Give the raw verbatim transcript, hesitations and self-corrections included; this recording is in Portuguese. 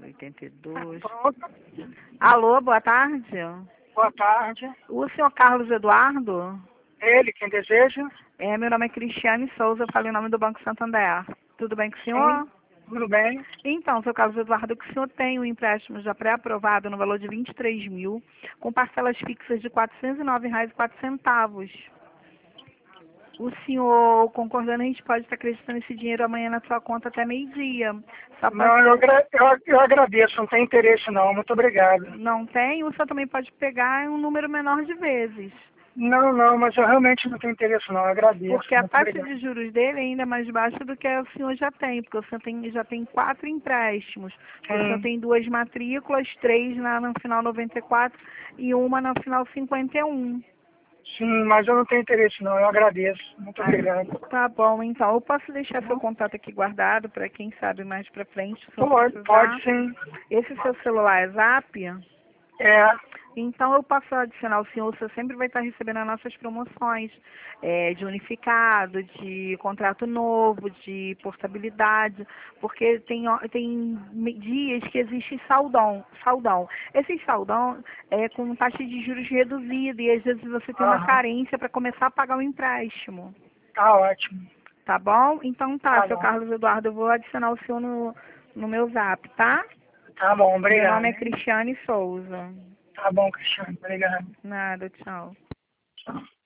oitenta e dois. Pronto. Alô, boa tarde. Boa tarde. O senhor Carlos Eduardo? Ele, quem deseja? É, meu nome é Cristiane Souza, eu falei em nome do Banco Santander. Tudo bem com o senhor? Sim. Tudo bem? Então, seu Carlos Eduardo, que o senhor tem um empréstimo já pré-aprovado no valor de vinte e três mil, com parcelas fixas de quatrocentos e nove reais e quatro centavos. O senhor concordando, a gente pode estar acreditando esse dinheiro amanhã na sua conta até meio-dia. Só Não, eu, agra eu, eu agradeço, não tem interesse não, muito obrigado. Não tem? O senhor também pode pegar um número menor de vezes. Não, não, mas eu realmente não tenho interesse não, eu agradeço. Porque a muito taxa obrigado. de juros dele ainda é mais baixa do que o senhor já tem, porque o senhor tem, já tem quatro empréstimos. O senhor Sim, tem duas matrículas, três na, no final noventa e quatro e uma no final cinquenta e um. sim, mas eu não tenho interesse não, eu agradeço. Muito obrigado. Tá bom, então eu posso deixar seu Uhum. contato aqui guardado para quem sabe mais para frente, se o senhor Pode, precisar. pode sim. Esse seu celular é Zap? É, Então eu posso adicionar o senhor, o senhor sempre vai estar recebendo as nossas promoções é, de unificado, de contrato novo, de portabilidade, porque tem, ó- tem me- dias que existe saldão, saldão. Esse saldão é com taxa de juros reduzida e às vezes você tem uma aham, carência para começar a pagar o empréstimo. tá ótimo. Tá bom? Então tá, Tá seu bom. Carlos Eduardo, eu vou adicionar o senhor no, no meu zap, tá? Tá bom, Meu obrigado. nome é Hein? Cristiane Souza. Tá bom, Cristiano, obrigado. Nada, tchau. Tchau.